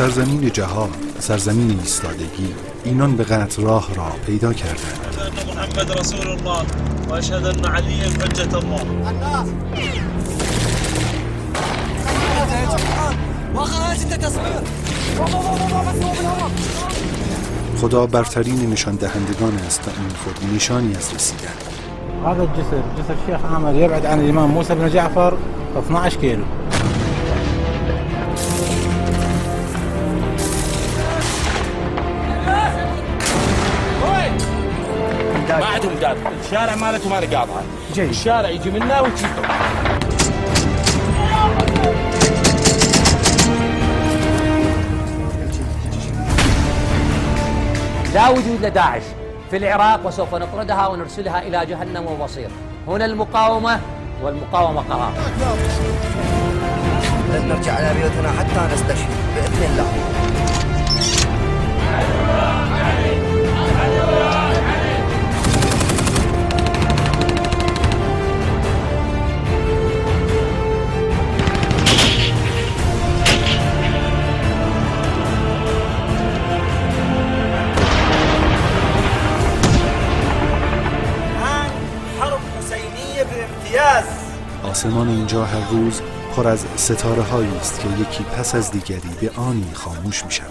سرزمین جهاد، سرزمین ایستادگی، اینان به قطع راه را پیدا کردند. ان محمد رسول الله و اشهد ان علی حجة الله. خدا برترین نشان دهندگان است و این خود نشانی از رسیدن. هذا جسر الشيخ عامر يبعد عن الإمام موسى بن جعفر 12 كيلو. ما عندهم داد، الشارع مالته ما له قاطعه، الشارع يجي منا ويجي. لا وجود لداعش في العراق وسوف نطردها ونرسلها إلى جهنم ومصير. هنا المقاومة والمقاومة قرار. لن نرجع إلى بيوتنا حتى نستشهد بإذن الله. آسمان اینجا هر روز پر از ستاره هایی است که یکی پس از دیگری به آنی خاموش می شود.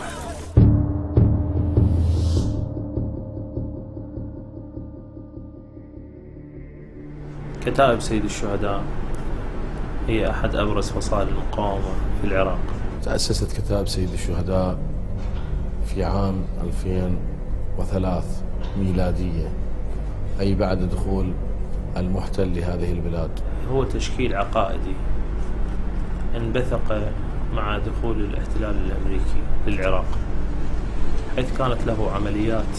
كتائب سيد الشهداء هي أحد أبرز فصائل المقاومة في العراق. تأسست كتائب سيد الشهداء في عام 2003 ميلادية، أي بعد دخول المحتل لهذه البلاد. هو تشكيل عقائدي انبثق مع دخول الاحتلال الأمريكي للعراق، حيث كانت له عمليات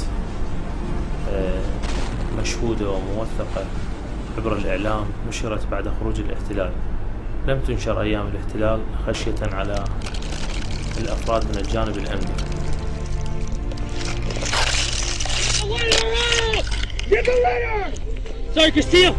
مشهودة وموثقة عبر الإعلام نشرت بعد خروج الاحتلال. لم تنشر أيام الاحتلال خشية على الأفراد من الجانب الأمني. Sorry, Castile.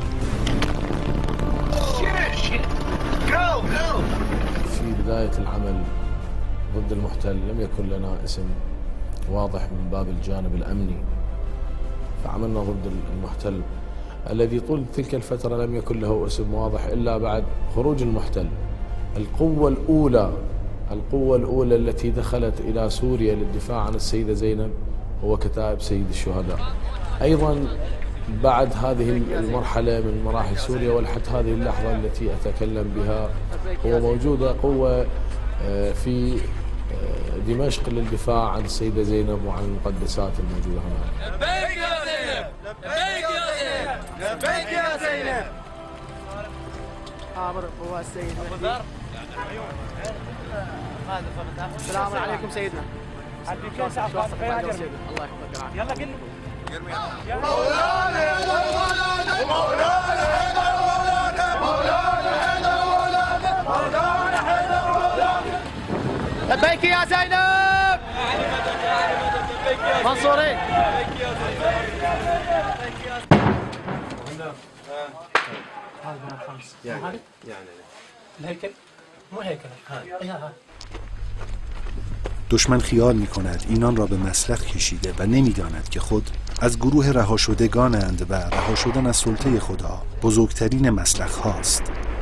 في بداية العمل ضد المحتل لم يكن لنا اسم واضح من باب الجانب الأمني، فعملنا ضد المحتل الذي طول تلك الفترة لم يكن له اسم واضح إلا بعد خروج المحتل. القوة الأولى التي دخلت إلى سوريا للدفاع عن السيدة زينب هو كتائب سيد الشهداء. أيضا بعد هذه المرحلة من مراحل سوريا ولحد هذه اللحظة التي أتكلم بها هو موجودة قوة في دمشق للدفاع عن السيدة زينب وعن المقدسات الموجودة هناك. لبيك يا زينب، لبيك يا زينب، لبيك يا زينب. عامر هو السيد السلام عليكم سيدنا. الله يحفظك. يلا قل مولانا مولانا مولانا مولانا لبيك يا زينب. منصوري يعني الهيكل مو هيكل هذا. دشمن خیال می کند اینان را به مسلخ کشیده و نمی داند که خود از گروه رها شدگانند و رها شدن از سلطه خدا بزرگترین مسلخ هاست.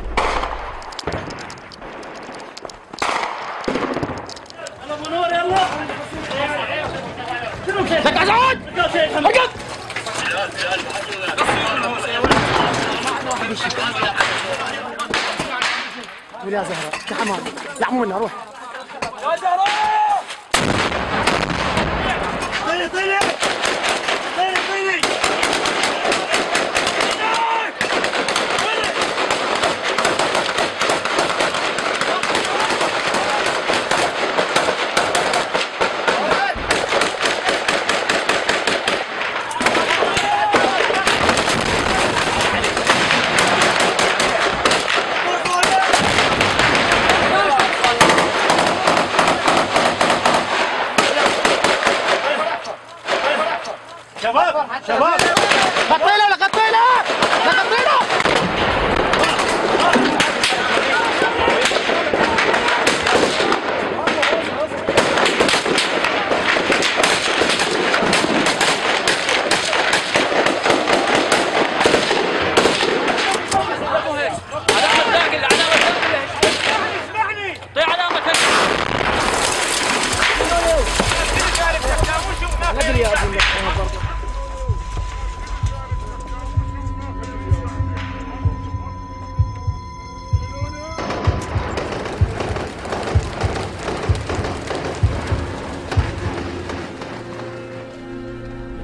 يا زهرة يا حمام يا عمونا روح يا زهرة. طيلي طيلي طيلي طيلي. شباب غطينا ولا غطينا لا غطينا.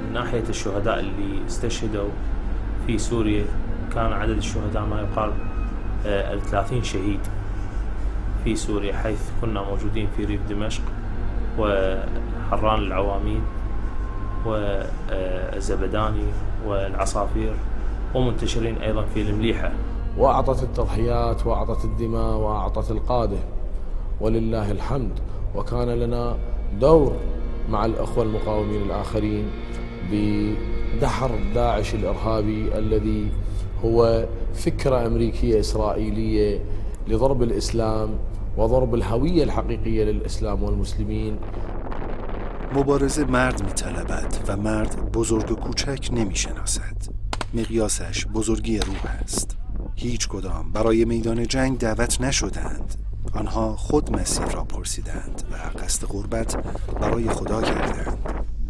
من ناحية الشهداء اللي استشهدوا في سوريا كان عدد الشهداء ما يقارب 30 شهيد في سوريا، حيث كنا موجودين في ريف دمشق وحران العواميد والزبداني والعصافير، ومنتشرين أيضا في المليحة. وأعطت التضحيات وأعطت الدماء وأعطت القادة ولله الحمد. وكان لنا دور مع الأخوة المقاومين الآخرين بدحر داعش الإرهابي الذي هو فكرة أمريكية إسرائيلية لضرب الإسلام وضرب الهوية الحقيقية للإسلام والمسلمين. مبارزه مرد می‌طلبد و مرد بزرگ و کوچک نمی‌شناسد. مقیاسش بزرگی روح است. هیچ کدام برای میدان جنگ دعوت نشدند. آنها خود مسیر را پرسیدند و قصد قربت برای خدا کردند.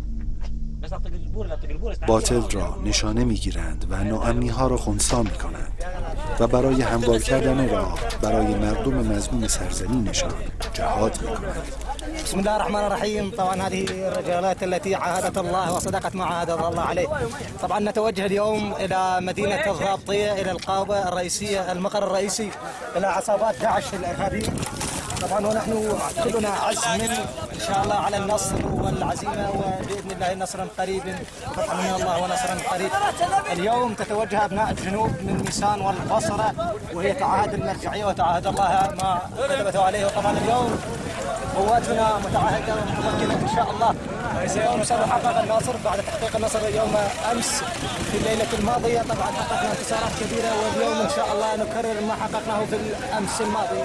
باطل را نشانه میگیرند و ناامنی‌ها را خنثی می‌کنند و برای هموار کردن راه برای مردم مظلوم سرزمینشان جهاد می‌کنند. بسم الله الرحمن الرحيم. طبعا هذه الرجالات التي عاهدت الله وصدقت ما عاهد الله عليه. طبعا نتوجه اليوم الى مدينه الضابطيه، الى القاوه الرئيسيه، المقر الرئيسي، الى عصابات داعش الارهابيه. طبعا ونحن كلنا عزم ان شاء الله على النصر والعزيمه، وباذن الله نصرا قريبا، فتحا من الله ونصرا قريب. اليوم تتوجه ابناء الجنوب من ميسان والبصره، وهي تعاهد المرجعيه وتعاهد الله ما كتبته عليه. وطبعا اليوم قواتنا متعهده ومتمكنه ان شاء الله. اليوم سنحقق النصر بعد تحقيق النصر يوم امس في الليله الماضيه. طبعا حققنا انتصارات كبيره، واليوم ان شاء الله نكرر ما حققناه في الامس الماضي.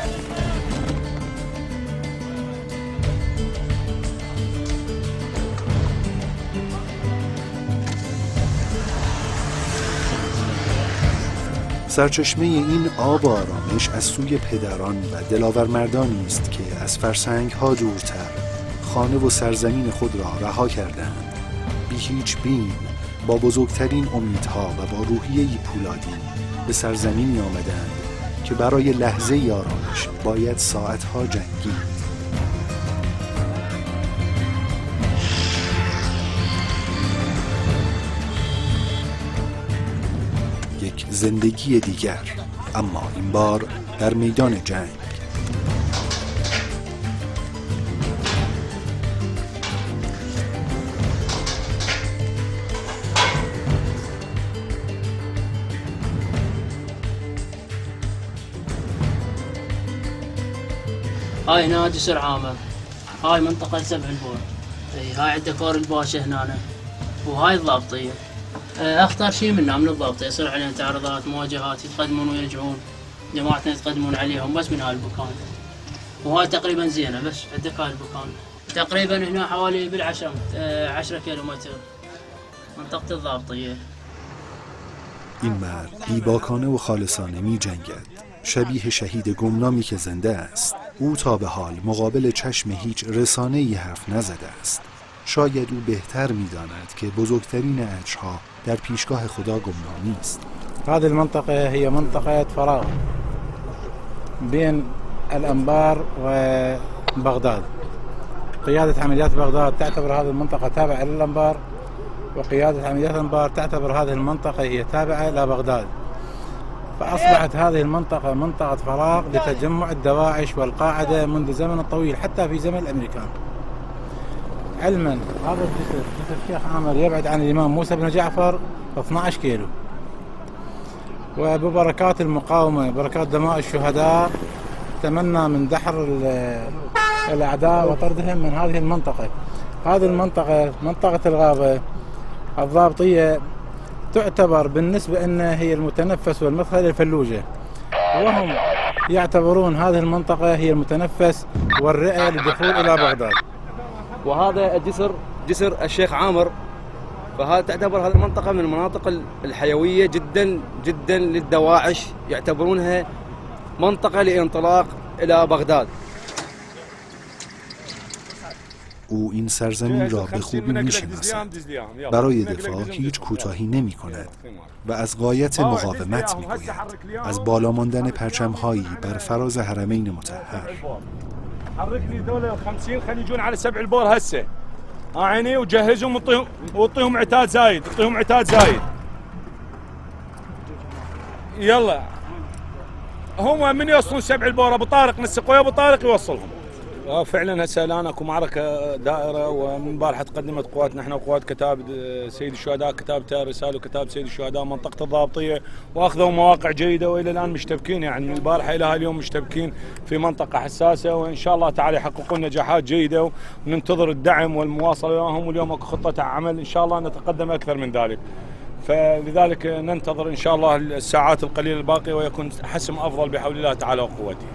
سرچشمه این آب و آرامش از سوی پدران و دلاورمردانی است که از فرسنگ‌ها دورتر خانه و سرزمین خود را رها کردند، بی هیچ بیم، با بزرگترین امیدها و با روحیه‌ای پولادی به سرزمینی آمدند که برای لحظه آرامش باید ساعتها جنگید. یک زندگی دیگر، اما این بار در میدان جنگ. هاي هنا جسر عامر، هاي منطقة سبع البور، هاي عندك كور الباشا هنا، وهاي الضابطية. اخطر شيء منها من الضابطية يصير عليهم تعرضات، مواجهات، يتقدمون ويرجعون، جماعتنا يتقدمون عليهم بس من هاي المكان. وهاي تقريبا زينة، بس عندك هاي المكان تقريبا هنا حوالي بالعشرة 10 کیلومتر منطقة الضابطية. این مرد بیباکانه و خالصانه می جنگد، شبیه شهید گمنامی که زنده است. او تا به حال مقابل چشم هیچ رسانه‌ای حرف نزده است. شاید او بهتر می‌داند که بزرگترین اجرها در پیشگاه خدا گمنامی است. هذه المنطقة هي منطقة فراغ بين الأنبار وبغداد. قيادة عمليات بغداد تعتبر هذه المنطقة تابعة للأنبار، وقيادة عمليات الأنبار تعتبر هذه المنطقة هي تابعة إلى بغداد. فأصبحت هذه المنطقة منطقة فراغ لتجمع الدواعش والقاعدة منذ زمن طويل، حتى في زمن الأمريكان. علما هذا جسر الشيخ عامر يبعد عن الإمام موسى بن جعفر 12 كيلو، وببركات المقاومة، بركات دماء الشهداء، تمنى من دحر الأعداء وطردهم من هذه المنطقة. هذه المنطقة منطقة الغابة الضابطية تعتبر بالنسبة أنها هي المتنفس والمدخل الفلوجة، وهم يعتبرون هذه المنطقة هي المتنفس والرئة للدخول إلى بغداد. وهذا الجسر جسر الشيخ عامر، فهذا تعتبر هذه المنطقة من المناطق الحيوية جدا جدا للدواعش، يعتبرونها منطقة لانطلاق إلى بغداد. او این سرزمین را به خوبی می‌شناسد. برای دفاع هیچ کوتاهی نمی‌کند و از غایت مقاومت می‌گوید، از بالا ماندن پرچم‌هایی بر فراز حرمین مطهر. حرك لي دول 50 خلينا يجون على 7 البور هسه. عيني وجهزهم وطيهم عتاد زايد، اعطيهم عتاد زايد. يلا هم من يوصلون 7 البور ابو طارق نسق ويا ابو طارق يوصلهم. فعلا هسه الان اكو معركه دائره، ومن البارحه تقدمت قواتنا احنا وقوات كتاب سيد الشهداء، كتابته رساله وكتاب سيد الشهداء منطقه الضابطيه، واخذوا مواقع جيده، والى الان مشتبكين يعني من البارحه الى هاليوم مشتبكين في منطقه حساسه، وان شاء الله تعالى يحققون نجاحات جيده، وننتظر الدعم والمواصله وياهم، واليوم اكو خطه عمل ان شاء الله نتقدم اكثر من ذلك. فلذلك ننتظر ان شاء الله الساعات القليله الباقيه ويكون حسم افضل بحول الله تعالى وقوته.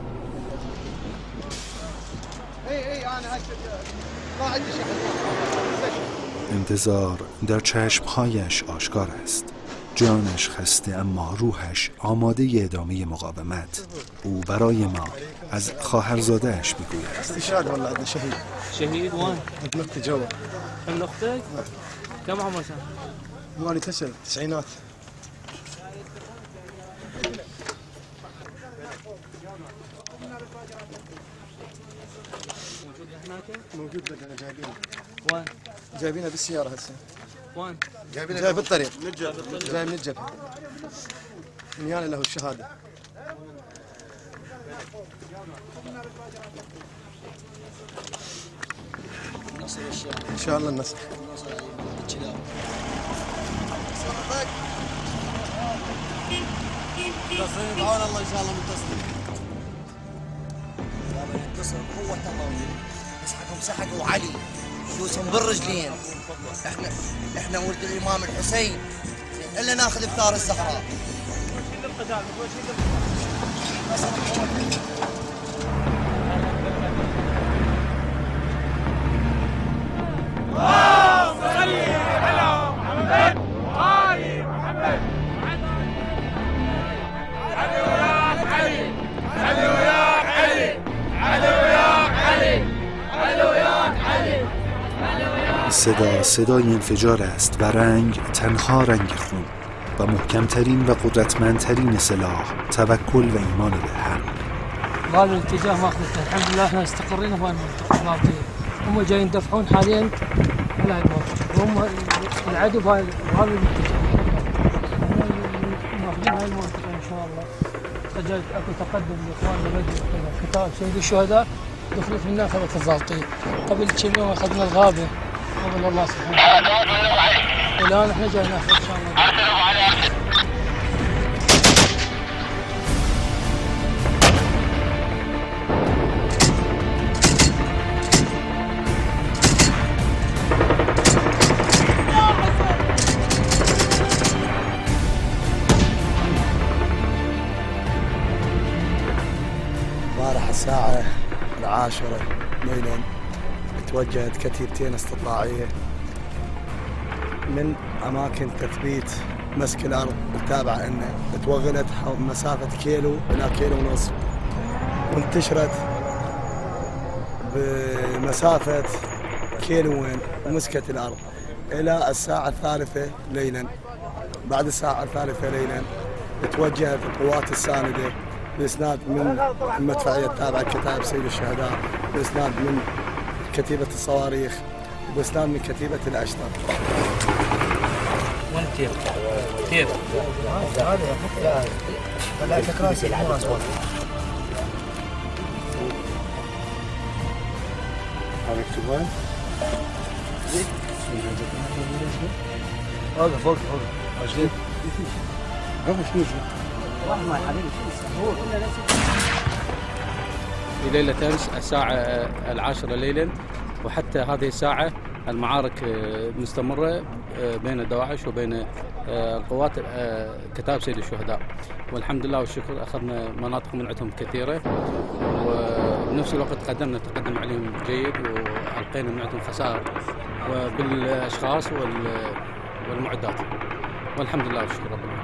انتظار در چشمهایش آشکار است. جانش خسته اما روحش آماده ادامه مقاومت. او برای ما از خواهرزاده‌اش میگوید. استشهاد والله عندنا شهيد. شهيد وين؟ ابنتي جوا. ابن اختك؟ كم عمرك؟ مالي تسعينات. موجود بدنا جايبينه. وين؟ جايبينه بالسيارة هسه. وين؟ جاي بالطريق. جاي من الجبهة. نيانا له الشهادة. ان شاء الله النصر. منتصرين بعون الله ان شاء الله منتصرين. ينتصر بقوة الله، مسحكم سحقوا علي يوسهم بالرجلين. احنا ولد الامام الحسين الا ناخذ بثار الزهراء. صدا صدای انفجار است و رنگ تنها رنگ خون و محکمترین و قدرتمندترین سلاح توکل و ایمان به حق. قالوا الاتجاه ماخذته، الحمد لله احنا استقرينا في المنطقه الضابطيه، هم جايين يدفعون حاليا على هاي المنطقه، وهم العدو بهذا الاتجاه. ماخذين هاي المنطقه ان شاء الله. سجلت اكو تقدم لاخواننا بدري كتاب سيد الشهداء، دخلت منا اخذت الضابطيه، قبل كم يوم اخذنا الغابه قبل الله سبحانه وتعالى، والان احنا جاي ناخذ ان شاء الله. امبارح الساعة 10 ليلا توجهت كتيبتين استطلاعية من أماكن تثبيت مسك الأرض التابعة لنا، توغلت مسافة كيلو إلى كيلو ونصف، وانتشرت بمسافة كيلوين ومسكت الأرض إلى الساعة 3 ليلا. بعد الساعة 3 ليلا توجهت القوات الساندة بإسناد من المدفعية التابعة لكتائب سيد الشهداء، بإسناد من كتيبة الصواريخ، وبإسناد من كتيبة الأشتر. وين كيف؟ كيف؟ هذا لا تكراسي الحراس وين؟ عرفت وين؟ هذا فوق عشان والله يا حبيبي هو في ليلة أمس الساعة 10 ليلا، وحتى هذه الساعة المعارك مستمرة بين دواعش وبين القوات كتائب سيد الشهداء، والحمد لله والشكر أخذنا مناطق من عندهم كثيرة، وبنفس الوقت قدمنا تقدم عليهم جيد، وألقينا من عندهم خسائر بالأشخاص والمعدات، والحمد لله والشكر رب العالمين.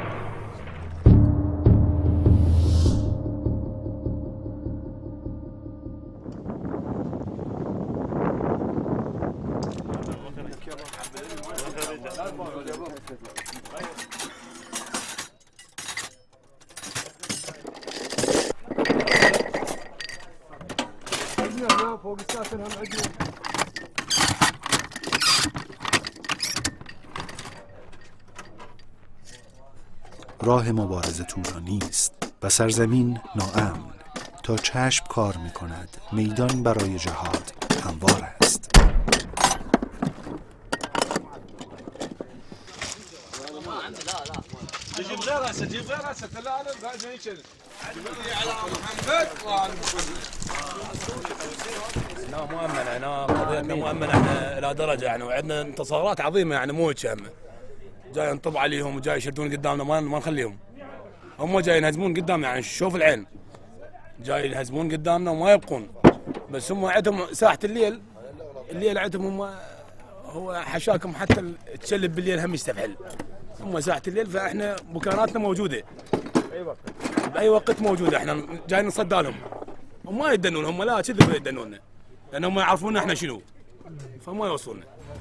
فوق الساتر هم عجل. راه مبارزه طولانی است و سرزمین ناامن. تا چشم کار می‌کند میدان برای جهاد هموار است. جيب غير هسه جيب غير هسه لا لا قاعد يشيل على محمد لا مؤمن هنا قضيتنا مؤمنه احنا الى درجه يعني وعندنا انتصارات عظيمه يعني مو هيك هم جاي نطب عليهم وجاي يشدون قدامنا ما نخليهم هم جاي ينهزمون قدامنا يعني شوف العين جاي ينهزمون قدامنا وما يبقون بس هم عندهم ساحه الليل عندهم هم هو حشاكم حتى تشلب بالليل هم يستفحل هم ساعة الليل فاحنا مكاناتنا موجودة بأي وقت موجودة احنا جايين نصدى لهم هم ما يدنون هم لا كذب يدنوننا لأنهم يعرفون احنا شنو فما يوصلنا.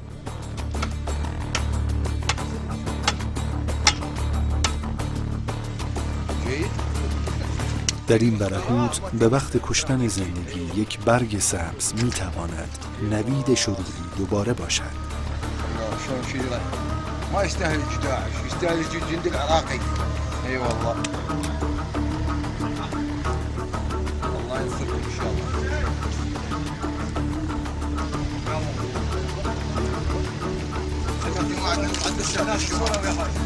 در این برهوت به وقت کشتن زندگی یک برگ سبز میتواند نوید شروعی دوباره باشد. ما يستاهل يجي داعش، يستاهل يجي الجندي العراقي. اي والله. الله ينصركم ان شاء الله. خلينا عند السنة شهور ويا حاج.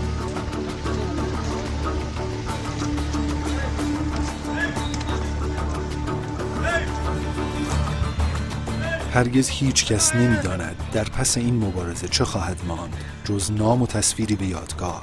هرگز هیچ کس نمی‌داند در پس این مبارزه چه خواهد ماند جز نام و تصویری به یادگار.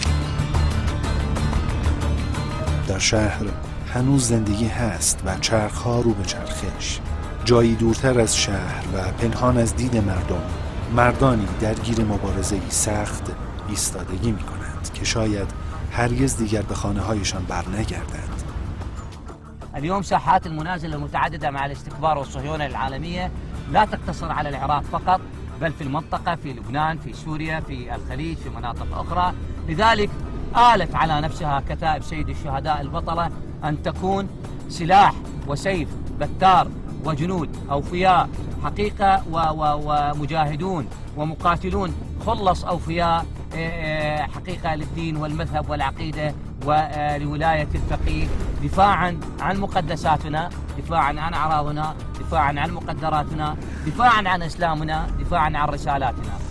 در شهر هنوز زندگی هست و چرخ‌ها رو به چرخش. جایی دورتر از شهر و پنهان از دید مردانی درگیر مبارزه‌ای سخت ایستادگی می‌کنند که شاید هرگز دیگر به خانه‌هایشان برنگردند. اليوم ساحات المنازل المتعددة مع الاستكبار والصهيونة العالمية لا تقتصر على العراق فقط بل في المنطقة، في لبنان، في سوريا، في الخليج، في مناطق أخرى. لذلك آلت على نفسها كتائب سيد الشهداء البطلة أن تكون سلاح وسيف بتار وجنود أوفياء حقيقة ومجاهدون ومقاتلون خلص أوفياء حقيقة للدين والمذهب والعقيدة ولولاية الفقيه، دفاعا عن مقدساتنا، دفاعا عن أعراضنا، دفاعا عن مقدراتنا، دفاعا عن إسلامنا، دفاعا عن رسالاتنا.